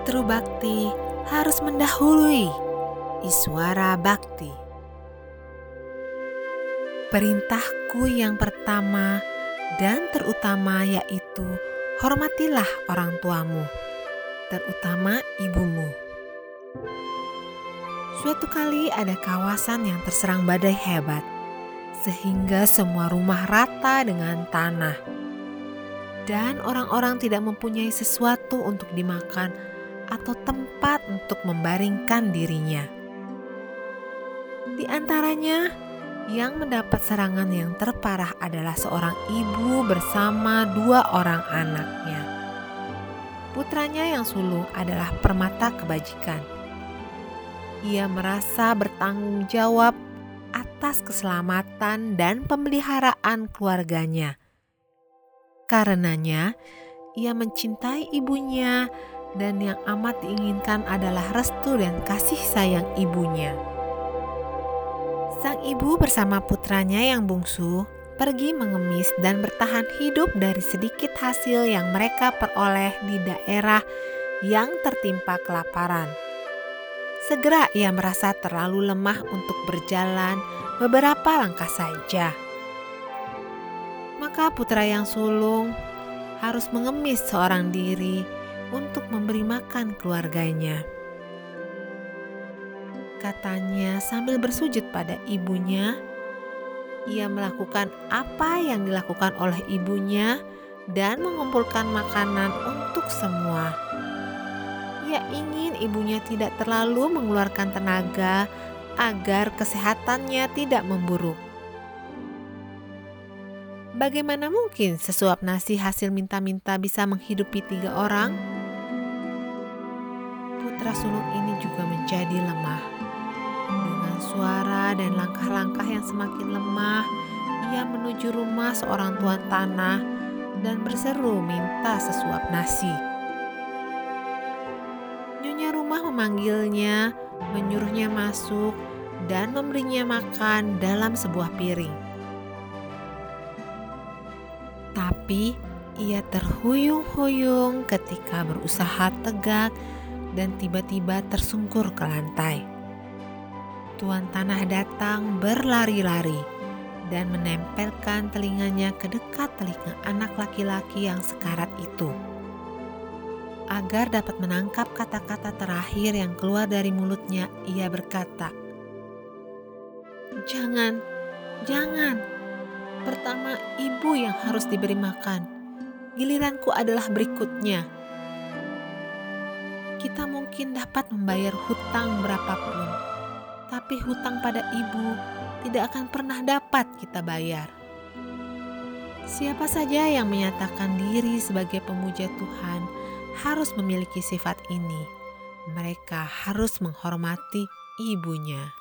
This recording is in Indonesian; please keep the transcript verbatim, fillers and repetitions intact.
Pitru Bakti harus mendahului Iswara Bakti. Perintahku yang pertama dan terutama yaitu hormatilah orang tuamu, terutama ibumu. Suatu kali ada kawasan yang terserang badai hebat, sehingga semua rumah rata dengan tanah. Dan orang-orang tidak mempunyai sesuatu untuk dimakan atau tempat untuk membaringkan dirinya. Di antaranya, yang mendapat serangan yang terparah adalah seorang ibu bersama dua orang anaknya. Putranya yang sulung adalah permata kebajikan. Ia merasa bertanggung jawab atas keselamatan dan pemeliharaan keluarganya. Karenanya, ia mencintai ibunya dan yang amat diinginkan adalah restu dan kasih sayang ibunya. Sang ibu bersama putranya yang bungsu pergi mengemis dan bertahan hidup dari sedikit hasil yang mereka peroleh di daerah yang tertimpa kelaparan. Segera ia merasa terlalu lemah untuk berjalan beberapa langkah saja. Maka putra yang sulung harus mengemis seorang diri untuk memberi makan keluarganya. Katanya sambil bersujud pada ibunya, ia melakukan apa yang dilakukan oleh ibunya dan mengumpulkan makanan untuk semua. Ia ingin ibunya tidak terlalu mengeluarkan tenaga agar kesehatannya tidak memburuk. Bagaimana mungkin sesuap nasi hasil minta-minta bisa menghidupi tiga orang? Putra sulung ini juga menjadi lemah. Dengan suara dan langkah-langkah yang semakin lemah, ia menuju rumah seorang tuan tanah dan berseru minta sesuap nasi. Nyonya rumah memanggilnya, menyuruhnya masuk, dan memberinya makan dalam sebuah piring. Tapi ia terhuyung-huyung ketika berusaha tegak dan tiba-tiba tersungkur ke lantai. Tuan tanah datang berlari-lari dan menempelkan telinganya ke dekat telinga anak laki-laki yang sekarat itu. Agar dapat menangkap kata-kata terakhir yang keluar dari mulutnya, ia berkata, "Jangan, jangan. Pertama ibu yang harus diberi makan. Giliranku adalah berikutnya. Kita mungkin dapat membayar hutang berapapun, tapi hutang pada ibu tidak akan pernah dapat kita bayar." Siapa saja yang menyatakan diri sebagai pemuja Tuhan harus memiliki sifat ini. Mereka harus menghormati ibunya.